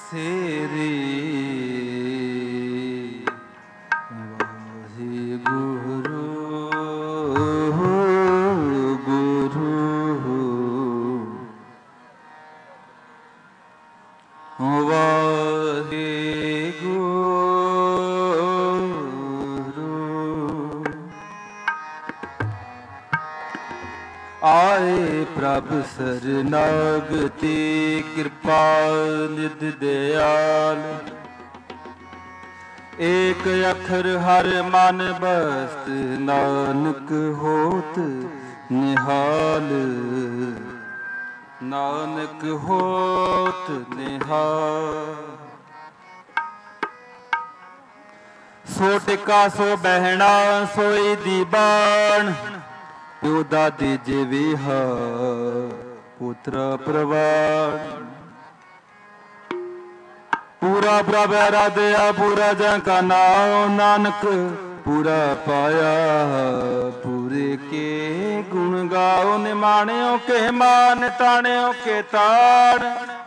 सेरे गुरु गुरु वाहे गुरु। आए प्रभ सरनागति कृपाल निध दयाल। एक अखर हर मन बस्त नानक होत निहाल। नानक होत निहाल। सो टिका सो बहना सोई दीवान। प्यो दादी जिविहा पुत्र प्रवान। पूरा प्रभरा दया पूरा जन का नाम। नानक पूरा पाया पूरे के गुण गाओ। निमाणियों के मान ताणियों के ताण।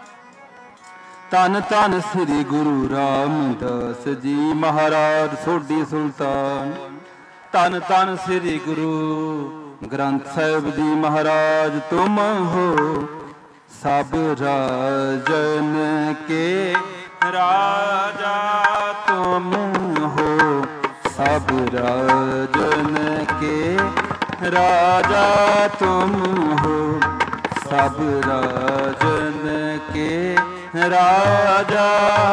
तन तन श्री गुरु रामदास जी महाराज सोढी सुल्तान। तन तन श्री गुरु ग्रंथ साहिब जी महाराज तुम हो सब राजन के राजा। तुम हो सब राजन के राजा। तुम हो सब राजन के राजा।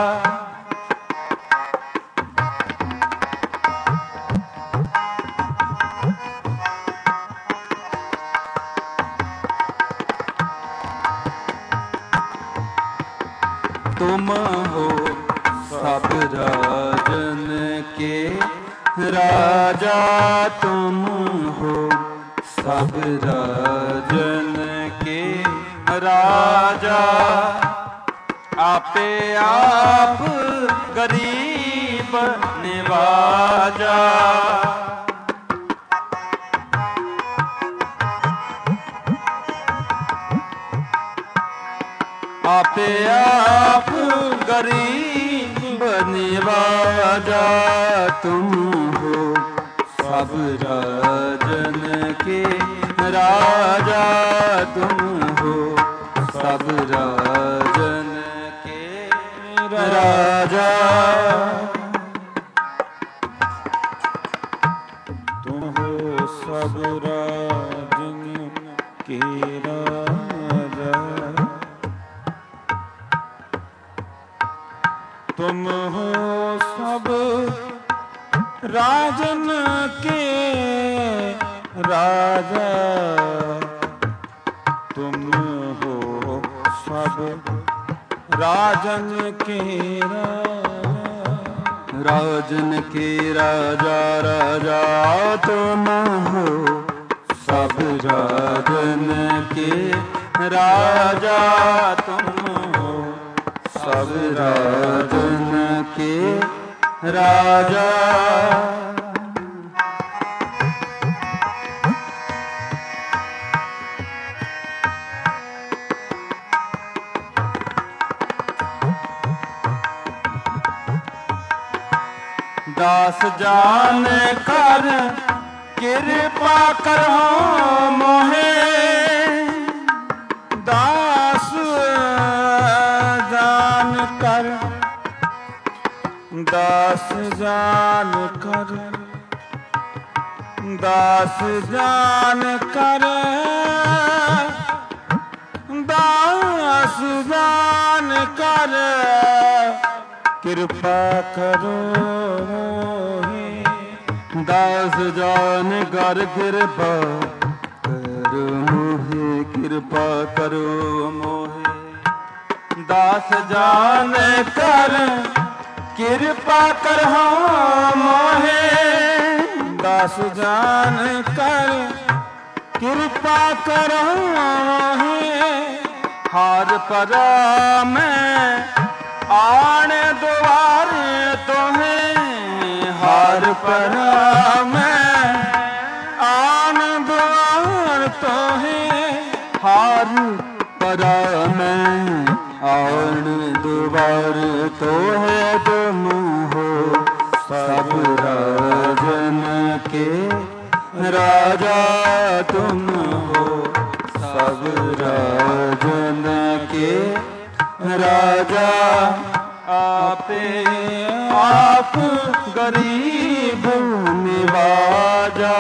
तुम हो सब राजन के राजा। तुम हो सब राजन के राजा। आपे आप गरीब निवाजा। आपे आप गरीब निवाजा। तुम हो सब राजन के राजा। तुम हो सब राजन के राजा। तुम हो सब राजन के राजा। तुम हो सब राजन के राजा। तुम हो सब राजन के राजा। राजन के राजा राजा। तुम हो सब राजन के राजा। तुम हो सब राजन के राजा। दास जान कर कृपा करहो मोहे। दास जान कर दास जान कर दास जान कर दास जान कर कृपा करो मोहे। दास जान कर कृपा करो मोहे। कृपा करो मोहे। दास जान कर कृपा करहो मोहे। दास जान कर कृपा करो मोहे। हार परा मैं आण द्वार तुम्हें। हार परा मैं आन द्वार तो है। हार परा मैं आन द्वार तो है तुम हो सब राजन के राजा तुम हो सब राजन के राजा आपे आप गरीब निवाजा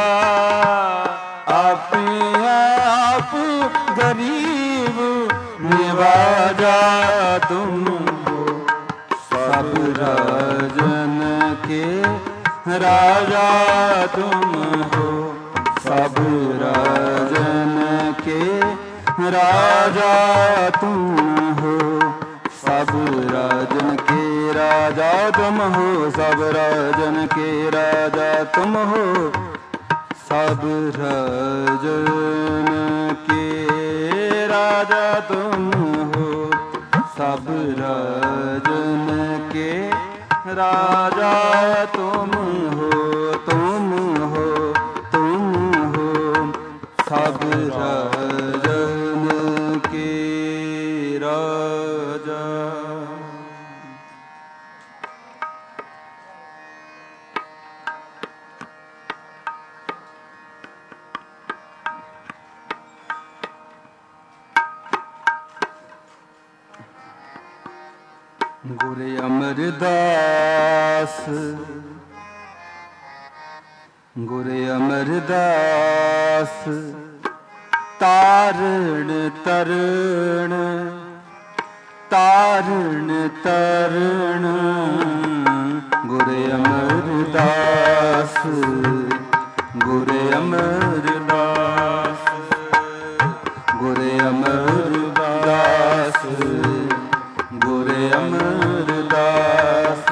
आपे आप गरीब निवाजा तुम हो सब राजन के राजा तुम हो सब राजन के राजा तुम हो सब राजन के राजा तुम हो सब राजन के राजा तुम हो सब राजन के राजा तुम हो सब राजन के राजा तुम हो तुम हो तुम हो सब राजन के राजा। गुर अमरदास गुर अमरदास तारण तरण तारण तरण गुर अमरदास गुर अमरदास गुर अमरदास गुर अमरदास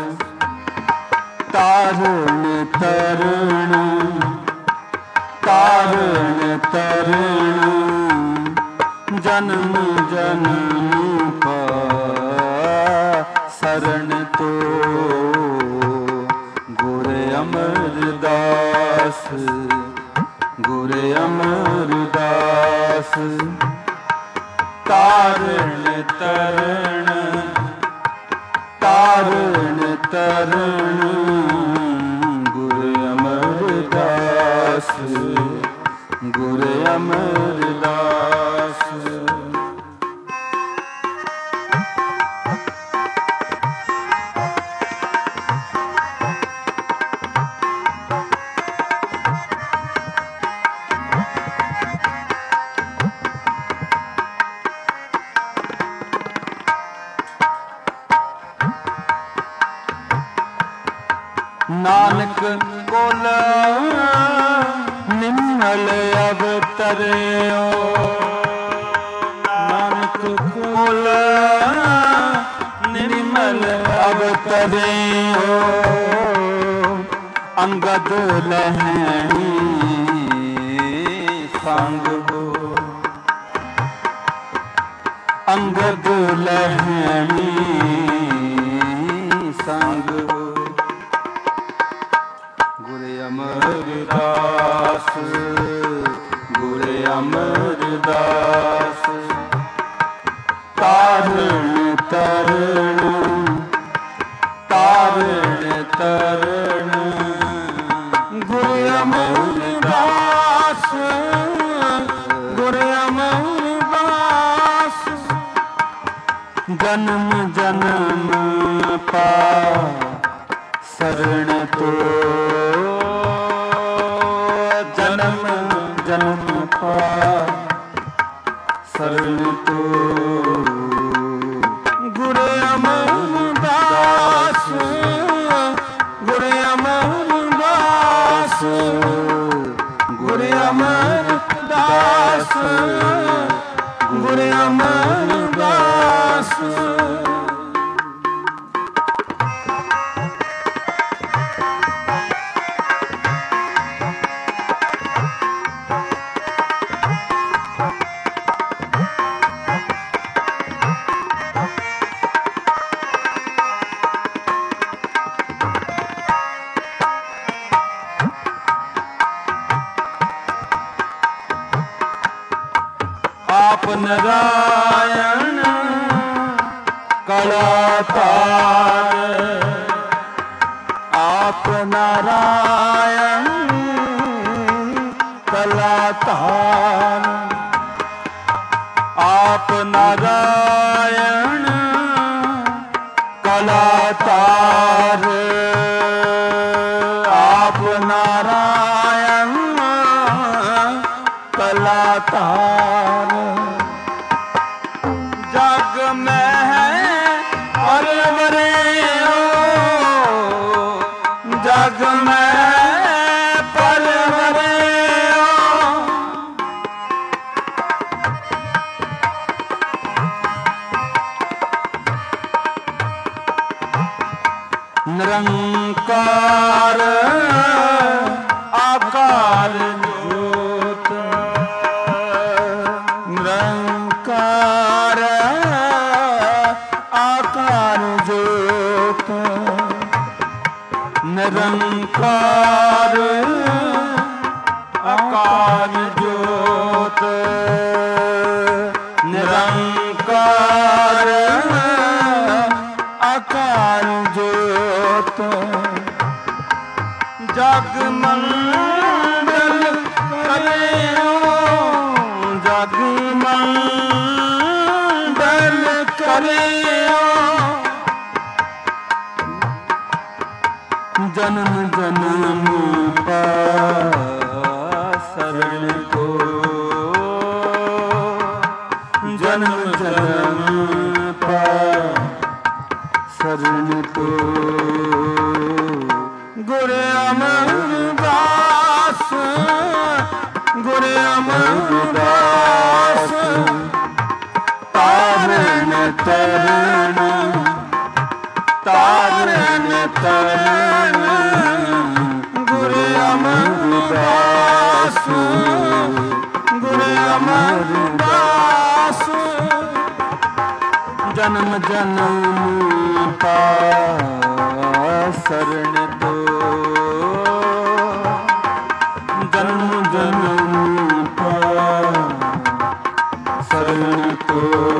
तारण तरण तारण तरण जन्म जन्म का शरण तो गुर अमरदास गुर अमरदास तारण तरण तारण तरण गुर अमरदास गुर अमरदास। नानक कोल निम्मल अवतरयो नानक कोल निम्मल अवतरयो अंगद लहणी संग हो अंगद लहणी संग हो गुर अमरदास गुर अमरदास तारण तरण तारण तरण गुर अमरदास गुर अमरदास जन्म जन्म पा शरण तो जन्म जन्म पा शरण तो गुर अमरदास गुर अमरदास गुर अमरदास गुर अमरदास। आप नारायण कलातार आप नारायण कलातार आप नारायण कलातार आप नारायण कलातार जग में है परवरे जग में परवरे निरंकार आकार ज्योत निरंकार आकार ज्योत निरंकार आकार ज्योत निरंकार आकार ज्योत जग मंडल करेओ जग मंडल करेओ जन्म जन्म शरण को जन्म जन्म शरण को गुरु अमरदास गुरु अमरदास तारण तरण तारण तरण गुरु अमरदास गुरु अमरदास जन्म जन्म शरण तो जन्म जन्म शरण तो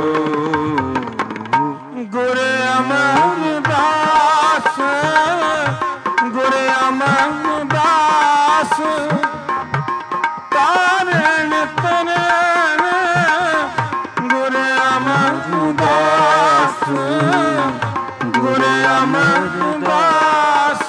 गुरु अमरदास गुरु अमरदास तारण तरण गुरु अमरदास गुरु अमरदास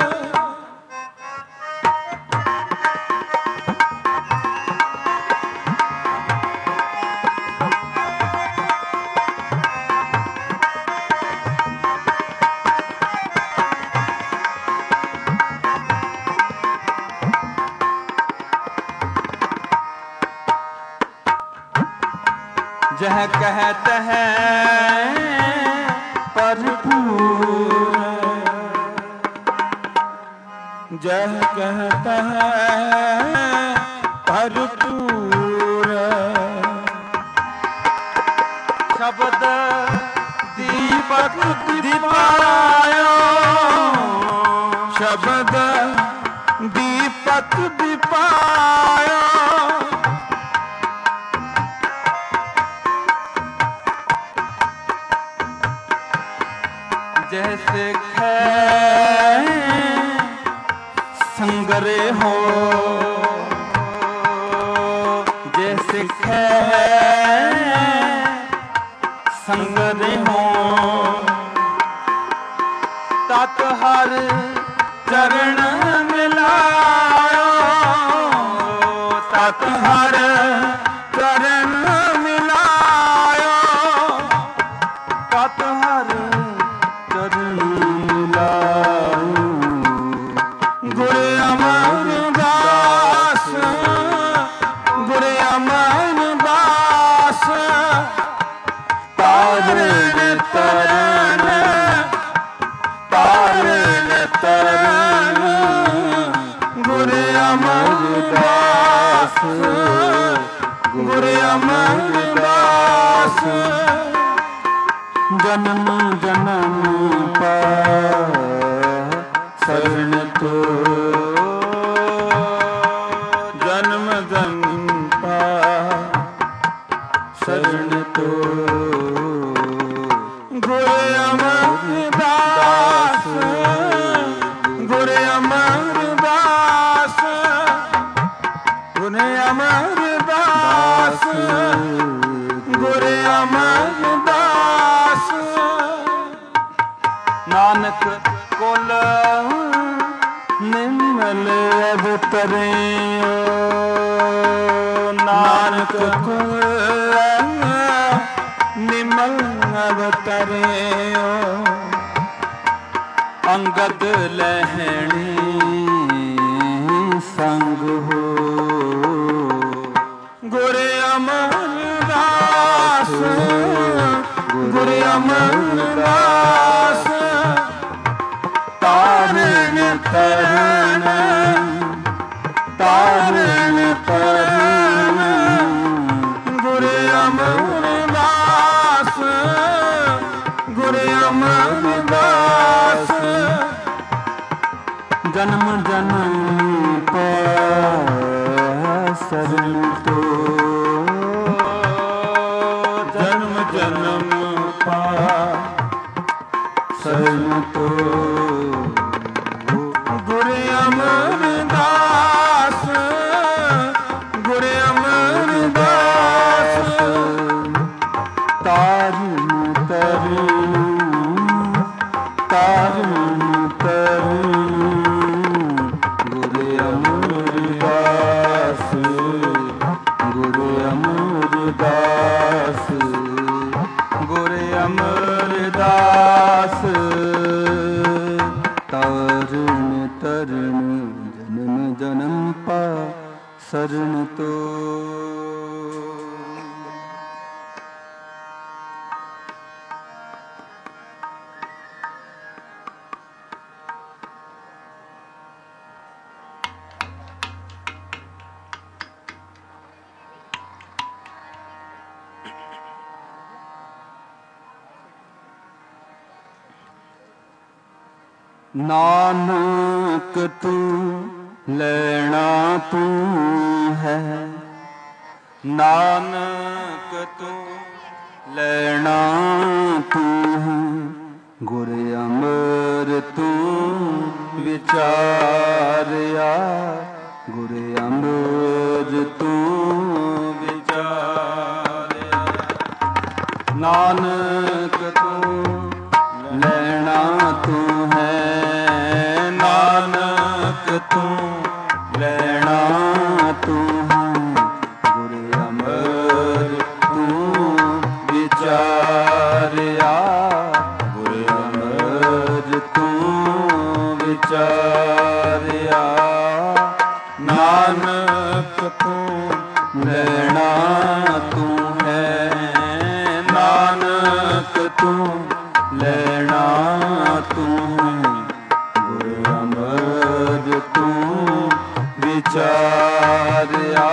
जह कहत है भरपूर जह कहता है भरपूर शब्द दीपक दीपायो शब्द दीपक दीपायो जैसे संगरे हो जैसे संगरे हो तत हर चरण मिलायो तत हर चरण मिलायो तत हर गुरु अमरदास गुरु अमरदास तारण तरण तारण तरण गुरु अमरदास गुरु अमरदास जन्म जन्म शरण तो जन्म जन्म शरण तो गुरु ਅਮਰਦਾਸ ਗੁਰ ਅਮਰਦਾਸ ਨਾਨਕ ਕੁਲ ਨਿਮਲ ਅਵਤਰਿਓ ਨਾਨਕ ਕੁਲ ਨਿਮਲ ਅਵਤਰਿਓ ਅੰਗਦ ਲਹਿਣੀ ਸੰਗ ਹੋ ਗੁਰ ਅਮਰਦਾਸ ਗੁਰ ਅਮਰਦਾਸ ਤਾਰਨ ਤਰਨ ਤਾਰਨ ਤਰਨ ਗੁਰ ਅਮਰਦਾਸ ਗੁਰ ਅਮਰਦਾਸ ਜਨਮ ਜਨਮ ਸਰਨ ਤੋ ਜਨਮ ਜਨਮ ਪਾ ਸਰਨ ਤੋ ਗੁਰ ਅਮਰਦਾਸ ਗੁਰ ਅਮਰਦਾਸ ਤਾਰਨ ਤਰਨ ਤਾਰਨ ਤਰਨ ਗੁਰ ਅਮਰਦਾਸ ਗੁਰ ਅਮਰਦਾਸ ਗੁਰ ਅਮਰਦਾਸ ਤਾਰਨ ਤਰਨ ਜਨਮ ਜਨਮ ਪਾ ਸਰਨ ਤੋ ਨਾਨਕ ਤੂੰ ਲੈਣਾ ਤੂੰ ਹੈ ਨਾਨਕ ਤੂੰ ਲੈਣਾ ਤੂੰ ਹੈ ਗੁਰ ਅਮਰ ਤੂੰ ਵਿਚਾਰਿਆ ਗੁਰ ਅਮਰ ਤੂੰ ਵਿਚਾਰਿਆ ਨਾਨਕ ਤੂੰ ਲੈਣਾ ਤੂੰ ਹੈ ਨਾਨਕ ਤੂੰ ਲੈਣਾ ਤੂੰ ਹੈ ਗੁਰ ਅਮਰ ਤੂੰ ਵਿਚਾਰਿਆ ਗੁਰ ਅਮਰ ਤੂੰ ਵਿਚਾਰਿਆ ਨਾਨਕ ਤੂੰ ਲੈਣਾ ਤੂੰ ਹੈ ਨਾਨਕ ਤੂੰ ਲੈਣਾ ਤੂੰ ਹੈ ਗੁਰ ਅਮਰ ਤੂੰ ਵਿਚਾਰਿਆ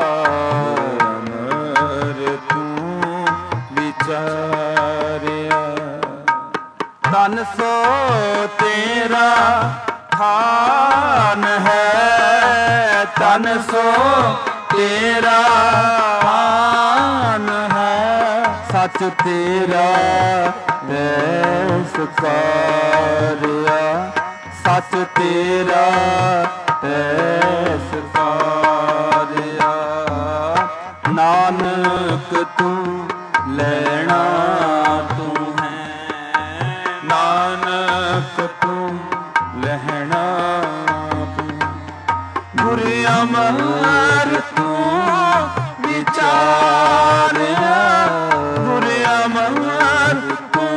ਅਮਰ ਤੂੰ ਵਿਚਾਰਿਆ ਤਨ ਸੋ ਤੇਰਾ ਥਾਨ ਹੈ ਤਨ ਸੋ ਤੇਰਾ ਥਾਨ ਹੈ ਸੱਚ ਤੇਰਾ ਤੈ ਸਕਾਰਿਆ ਸੱਚ ਤੇਰਾ ਤੈ ਸਕਾਰਿਆ ਨਾਨਕ ਤੂੰ ਲੈਣਾ ਤੂੰ ਹੈ ਨਾਨਕ ਤੂੰ ਲੈਣਾ ਤੂੰ ਗੁਰ ਅਮਰ ਤੂੰ ਵਿਚਾਰਿਆ ਗੁਰ ਅਮਰ ਤੂੰ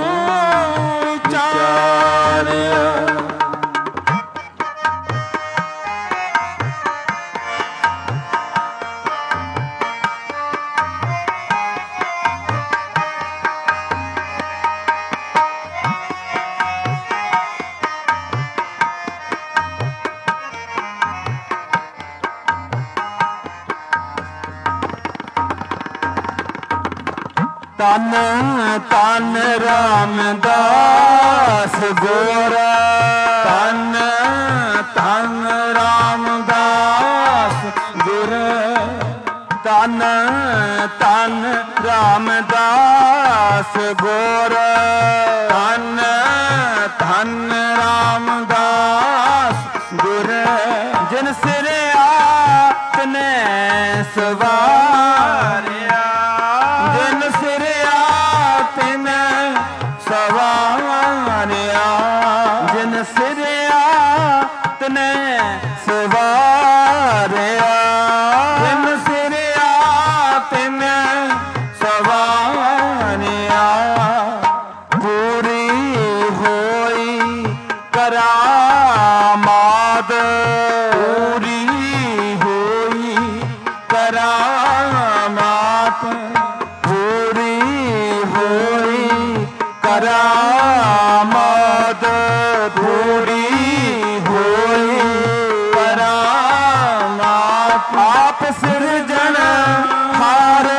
ਵਿਚਾਰਿਆ ਤਨ ਤਨ ਰਾਮਦਾਸ ਗੋਰਾ ਤਨ ਤਨ ਰਾਮਦਾਸ ਗੁਰ ਤਨ ਤਨ ਰਾਮਦਾਸ ਗੁਰ ਤਨ ਤਨ ਰਾਮਦਾਸ ਗੁਰ ਜਿਨ ਸਿਰ ਆਪਨੇ ਸਵਾਰਿਆ, ਜਿਨ ਸਿਰਿਆ ਤਿਨ ਸਵਾਰਿਆ, ਜਿਨ ਸਿਰਿਆ ਤਿਨ ਸਵਾਰਿਆ, ਜਿਨ ਸਿਰਿਆ ਤਿਨ ਸਵਾਰਿਆ। ਪੂਰੀ ਹੋਈ ਕਰਾਮਾਤ, ਪੂਰੀ ਹੋਈ ਕਰਾਮਾਤ, ਪੂਰੀ ਹੋਈ ਕਰਾਮਾਤ, ਪੂਰੀ ਹੋਈ ਕਰਾਮਾਤ। ਆਪ ਸਿਰਜਣ ਹਾਰ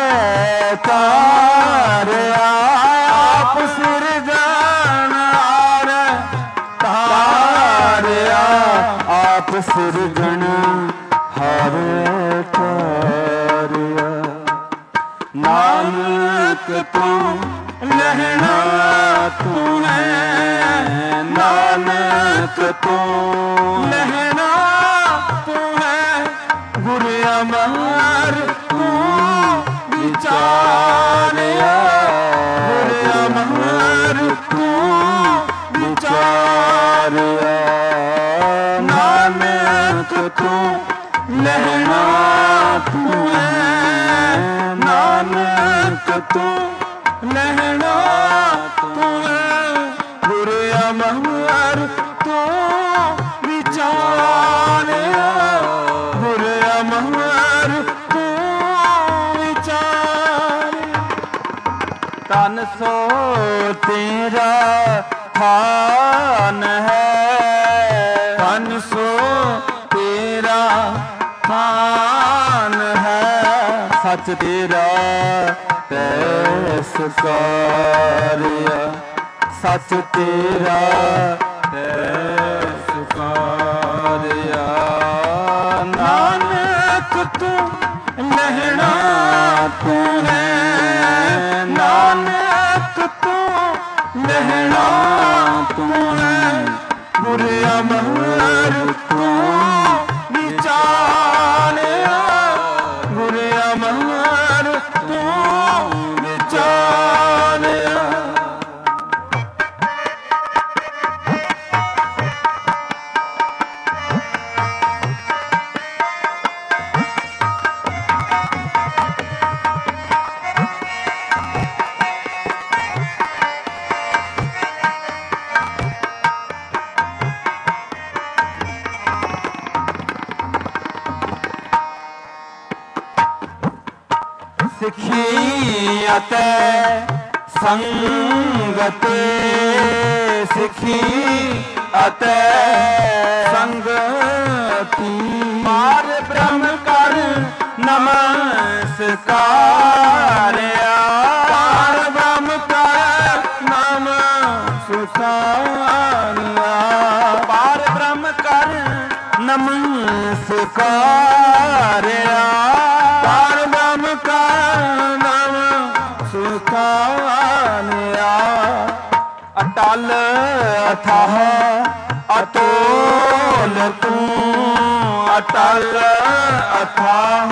ਤਾਰਿਆ, ਆਪ ਸਿਰਜਣ ਹਾਰ ਤਾਰਿਆ, ਆਪ ਸਿਰਜਣ ਹਾਰ ਤਾਰਿਆ। ਨਾਨਕ ਤੂੰ ਲਹਿਣਾ ਤੂੰ ਹੈ, ਨਾਨਕ ਤੂੰ ਲਹਿਣਾ ਤੂੰ ਹੈ, ਗੁਰ ਅਮਰ ਤੂੰ ਵਿਚਾਰਿਆ, ਗੁਰ ਅਮਰ ਤੂੰ ਵਿਚਾਰਿਆ। ਨਾਨਕ ਤੂੰ ਲਹਿਣਾ ਤੂੰ ਹੈ, ਨਾਨਕ ਤੂੰ ਲਹਿਣਾ ਤੂੰ ਹੈ, ਗੁਰ ਅਮਰ ਤੂੰ ਵਿਚਾਰਿਆ, ਗੁਰ ਅਮਰ ਤੂੰ ਵਿਚਾਰਿਆ। ਤਨ ਸੋ ਤੇਰਾ ਥਾਨ ਹੈ, ਤਨ ਸੋ ਤੇਰਾ ਥਾਨ ਹੈ, ਸੱਚ ਤੇਰਾ ਤੈ ਸੁਕਾਰਿਆ, ਸੱਚ ਤੇਰਾ ਤੈ ਸੁਕਾਰਿਆ। ਨਾਨਕ ਤੂੰ ਲਹਿਣਾ ਤੂੰ ਹੈ, ਨਾਨਕ ਤੂੰ ਲਹਿਣਾ ਤੂੰ ਹੈ, ਗੁਰ ਅਮਰ ਤੂੰ ਵਿਚਾਰਿਆ, ਗੁਰ ਅਮਰ ਤੂੰ ਵਿਚਾਰਿਆ। ਸਿੱਖੀ ਅਤੇ ਸੰਗਤ, ਸਿੱਖੀ ਅਤੇ ਸੰਗਤੀ, ਪਾਰ ਬ੍ਰਹਮ ਕਰ ਨਮਸਕਾਰਿਆ, ਪਾਰ ਬ੍ਰਹਮ ਕਰ ਨਮਸਕਾਰਿਆ, ਪਾਰ ਬ੍ਰਹਮ ਕਰ ਨਮਸਕਾਰਿਆ, ਪਾਰ ਬ੍ਰਹਮ ਕਰ ਨਮਸਕਾਰਿਆ। ਅਟਲ ਅਥਾਹ ਅਤੋਲ ਤੂੰ, ਅਟਲ ਅਥਾਹ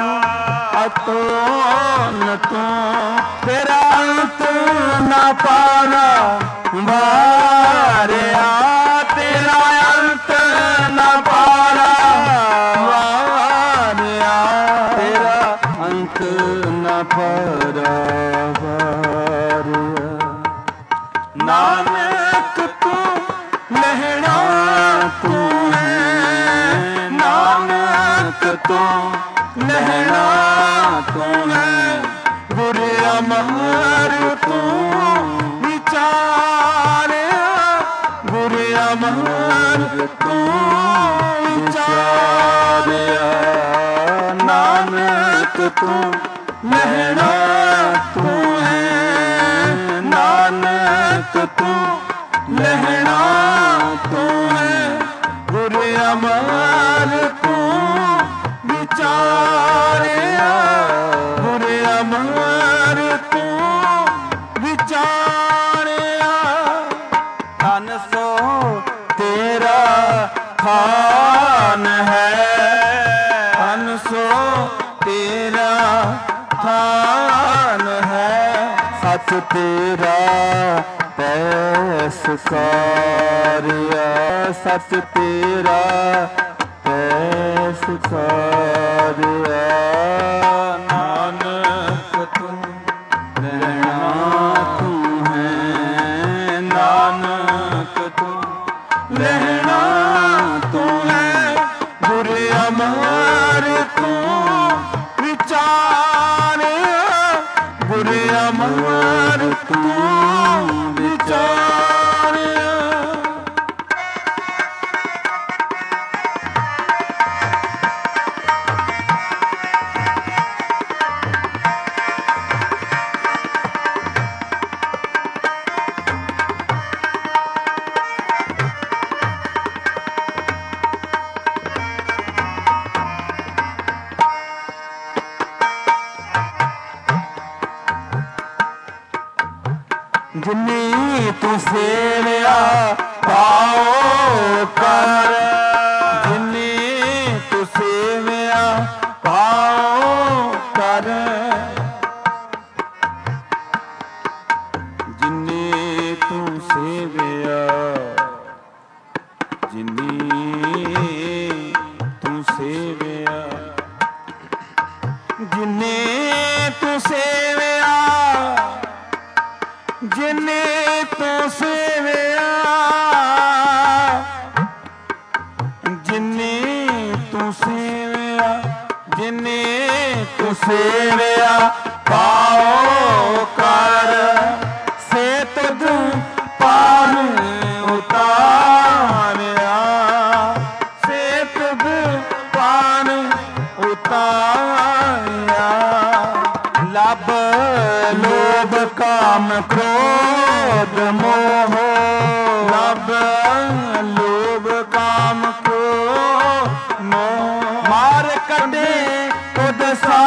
ਅਤੋਲ ਤੂੰ, ਤੇਰਾ ਅੰਤ ਨਾ ਪਾਰਾ ਵਾਰਿਆ, ਤੇਰਾ ਅੰਤ ਨਾ ਪਾਰਾ ਵਾਰਿਆ, ਤੇਰਾ ਅੰਤ ਨਾ ਪਾਰਾ ਵਾਰਿਆ। ਨਾਨਕ ਤੂੰ ਲਹਿਣਾ ਤੂੰ ਹੈ, ਨਾਨਕ ਤੂੰ ਲਹਿਣਾ ਤੂੰ ਹੈ, ਗੁਰ ਅਮਰ ਤੂੰ ਵਿਚਾਰਿਆ, ਗੁਰ ਅਮਰ ਤੂੰ ਵਿਚਾਰਿਆ। ਨਾਨਕ ਤੂੰ ਲਹਿਣਾ ਤੂੰ ਹੈ, ਨਾਨਕ ਤੂੰ ਲਹਿਣਾ ਤੂੰ ਹੈ, ਗੁਰ ਅਮਰ ਤੂੰ ਵਿਚਾਰਿਆ, ਗੁਰ ਅਮਰ ਤੂੰ ਵਿਚਾਰਿਆ। ਤਨ ਸੋ ਤੇਰਾ ਖਾਨ ਹੈ, ਤਨ ਸੋ ਤੇਰਾ स्थान है। सच तेरा पैसकारिया, सच तेरा पैसकारिया। नानक तू रहना तू है, नानक तू रहना तू है। गुरु अमर तू विचार, गुरु अमर तू विचार। जिन्नी तू सेविया पाओ कर, जिन्नी तू सेविया पाओ कर। जिन्नी तू सेविया, जिन्नी तू सेविया, जिन्नी तू सेविया, जिन्नी तू सेविया, जिन्नी तू सेविया, जिन्नी तू सेविया पाओ कर। से तुझ पार उतारिया, से तुझ पार उतारिया। लब लोभ काम क्रोध मोह, लब लोभ काम क्रोध मोह। मार कटे खुद सा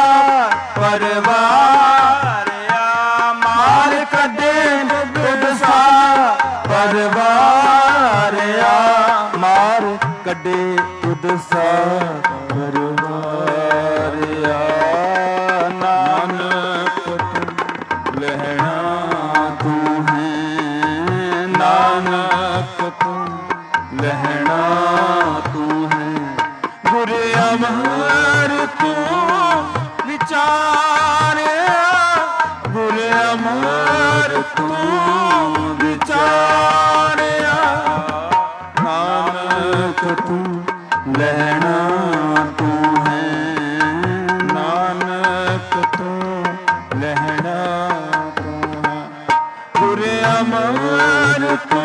परिवार, मार कटे खुद सा परिवार। मार कटे खुद सा परिवार। नानक तू लहना तू है, नानक तू लहना तू है। गुरु अमर तू विचार, गुरु अमर तू विचार। नानक तू लहना तू है, नानक तू लहना तू है। गुरु अमर तू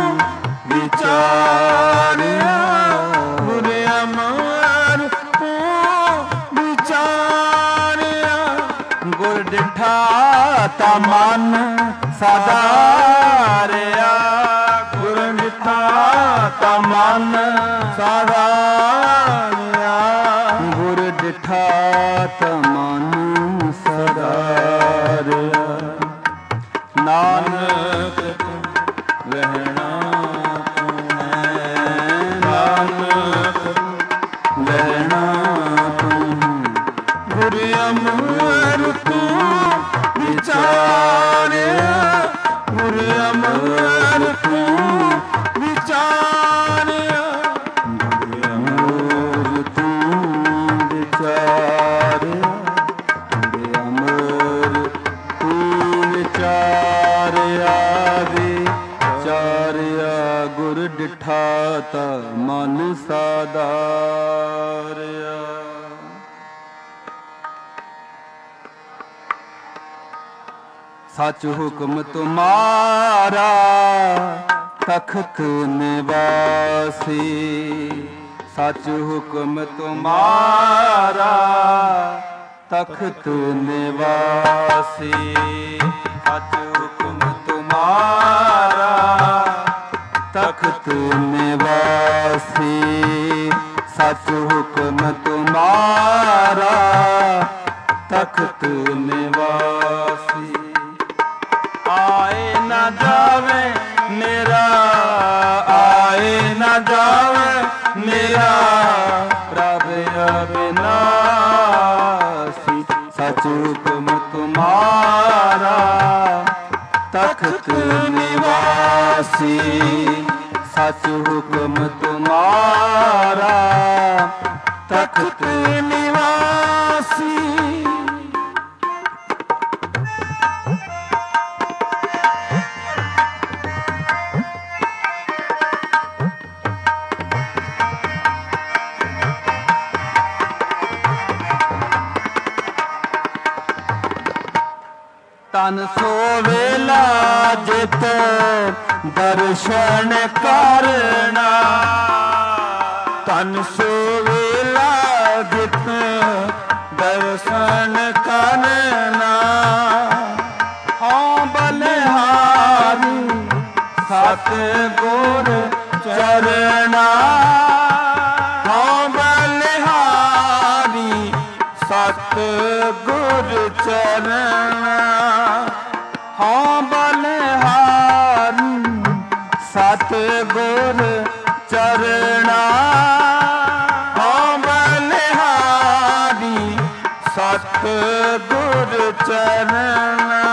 विचार, गुरु अमर तू विचार। गुर डिठा ता मन साधारिया, गुर डिठा ता मन साधारिया। गुर डिठा ता मन साधारिया। नानक तू रहना तू है, नानक तू लहना तू है। गुरु अमर तू विचार, गुरु अमर तू विचार। गुरु अमर तू विचार, गुरु अमर तू विचारिया। विचारिया गुर डिठा ता मन साधारिया। सच हुक्म तुम्हारा तख्त निवासी, सच हुक्म तुम्हारा तख्त निवासी। सच हुक्म तुम्हारा तख्त निवासी, सच हुक्म तुम्हारा तख्त निवासी। आए न जावे मेरा, आए न जावे मेरा रब अविनाशी। सच हुक्म हुक्म तुम्हारा तख्त निवासी। तन सोवेला जित दर्शन करना, तन सोवेला जित दर्शन करना। हाँ बलिहारी सतगुर चरना, हाँ बलिहारी सतगुर चरना। हाँ बलिहारी सतगुर चरना, हाँ बलिहारी सतगुर चरना।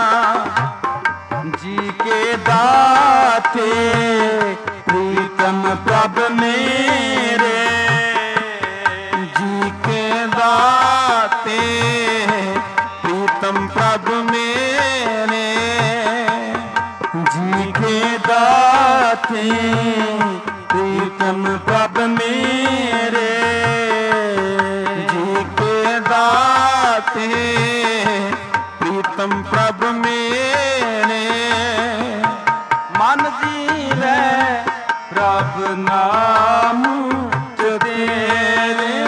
जी के दाते प्रीतम प्रभ मेरे, जी के दाते प्रीतम प्रभ मेरे, जी के दाते प्रीतम प्रभ मेरे, जी के दाते प्रीतम प्रभ मेरे। मन जीवे प्रभ नाम तेरे,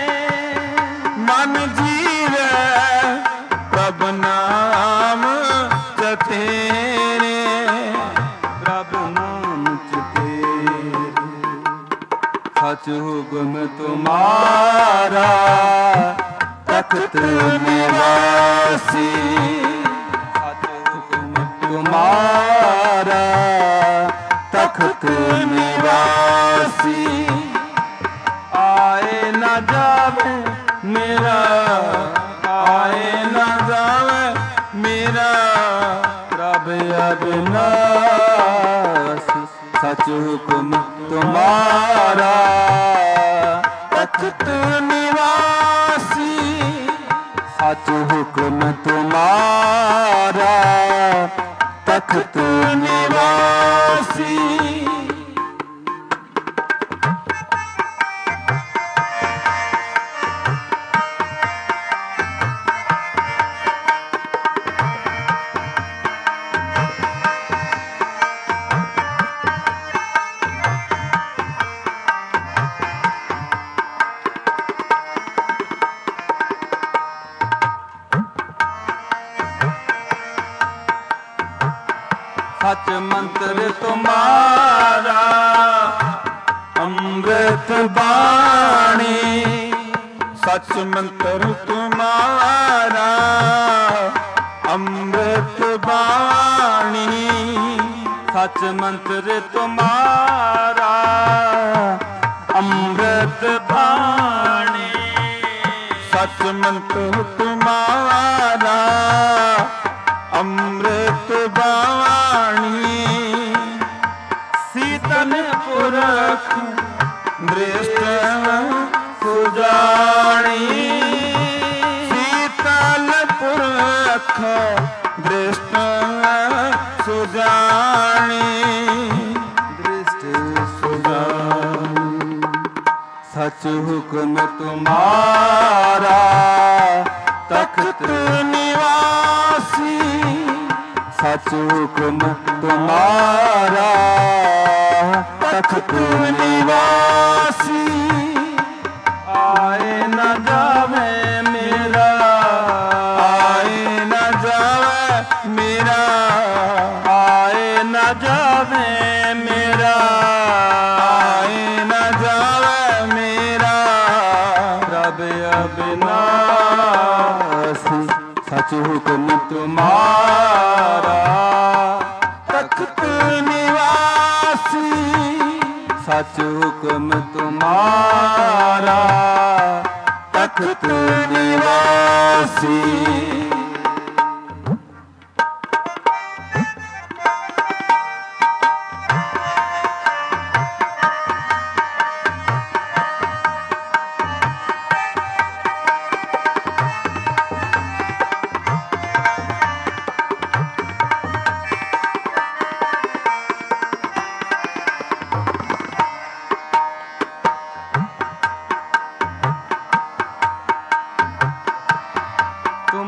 मन जीवे प्रभ नाम तेरे, प्रभ नाम तेरे। सच हुक्म तुम्हारा तख्त निवासी, सच हुक्म तुम्हारा तख्त निवासी। आए न जावे मेरा, आए न जावे मेरा प्रभ अविनाशी। सच हुक्म तुम्हारा तख्त निवासी, सच हुक्म तुम्हारा तख्त निवासी। सच मंत्र तुम्हारा अमृत बाणी, सच मंत्र तुम्हारा अमृत बाणी, सच मंत्र तुम्हारा अमृत बाणी, सच मंत्र तुम्हारा अमृत बाणी। शीतल पुरख दृष्ट सुजानी, शीतल पुरख दृष्ट सुजानी, दृष्ट सुजानी। सच हुक्म तुम्हारा तख्त निवासी, सच हुक्म तुम्हारा तख्त निवासी। आए न जावे मेरा, आए न जावे मेरा, आए न जावे मेरा, आए न जावे मेरा प्रभ अविनाशी। सच हुक्म तुम्हारा तख्त निवासी, सच हुक्म तुम्हारा तख्त निवासी।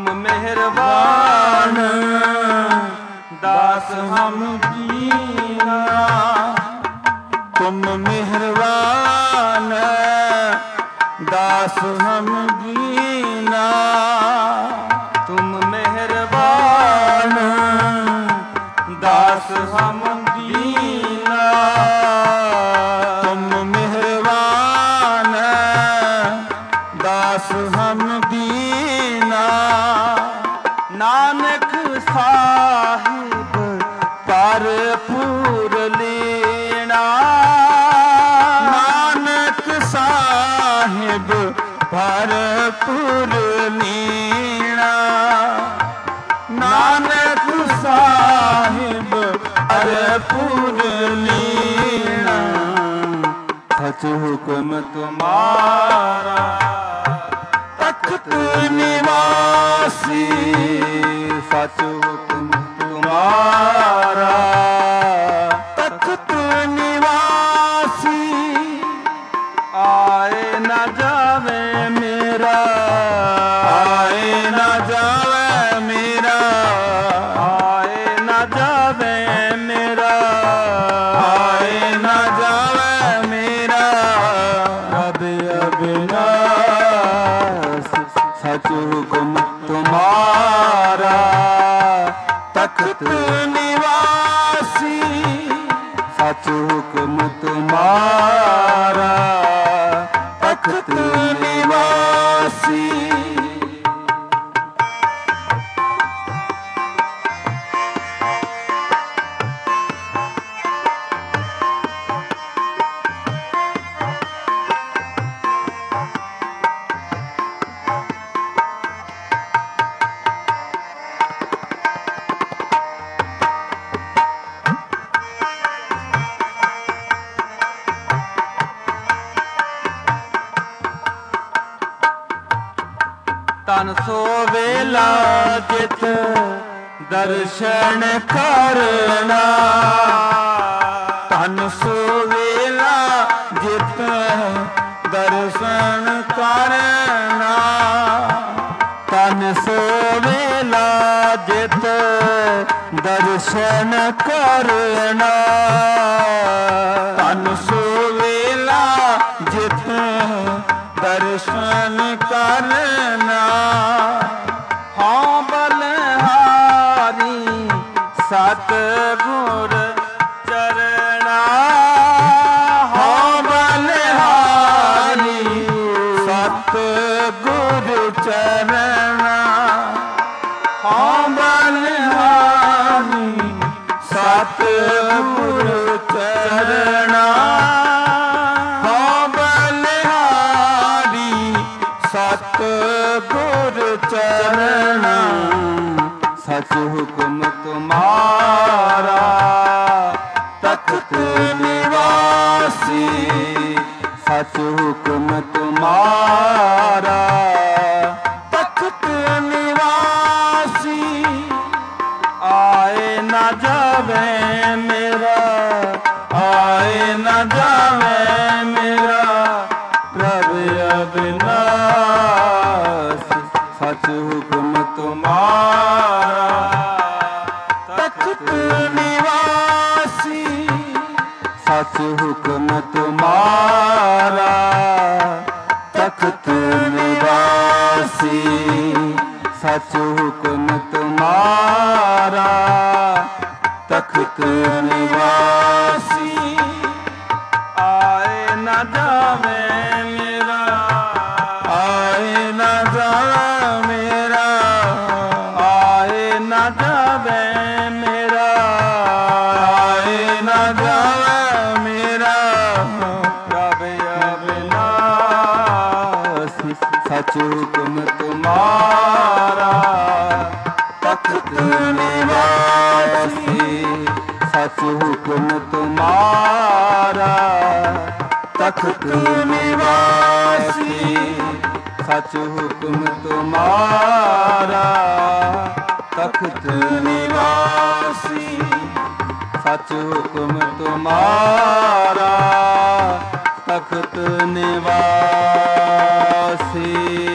मेहरबान दास हम दीना। तुम मेहरबान दास हम दीना। तुम मेहरबान दास हम दीना। तुम मेहरबान दास हम दीना। नानक साहिब भरपूर लीना। नानक साहिब भरपूर लीना। नानक साहिब भरपूर लीना। सच हुक्म तुम्हारा तख्त निवासी। सच हुक्म तुम्हारा तख्त निवासी। आए न जावे मेरा। आए न जावे मेरा। आए न जावे मेरा। आए न जावे मेरा। रब अविनाश सच हुक्म तुम्हारा तख्त निवासी। सच हुक्म तुम्हारा तख्त निवासी। तन सो वेला जित दर्शन करना। तन सो वेला जित दर्शन करना। तन सो वेला जित दर्शन करना। तन सो वेला जित दर्शन करना। हाँ बलहारी सतगुर चरना। हाँ बलहारी सतगुर चरना। हाँ बलहारी सतगुर चरना। हाँ बलहारी सतगुर चरना। सच हुक्म तुम्हारा तख्त निवासी। सच हुक्म तुम्हारा तख्त निवासी। आए न जावे मेरा। आए न जावे मेरा। प्रभ अविनाश सच हुक्म तुम्हारा तख्त निवासी। सच हुक्म तुम्हारा तख्त निवासी। सच हुक्म तुम्हारा तख्त निवासी। आए न जावे मेरा। आए न जावे मेरा। आए न जावे मेरा। आए न जावे मेरा। रब अविनाश सच हुक्म तुम्हारा तख्त निवासी। सच हुक्म तुम्हारा तख्त निवासी। सच हुक्म तुम्हारा तख्त निवासी। सच हुक्म तुम्हारा तख्त निवासी।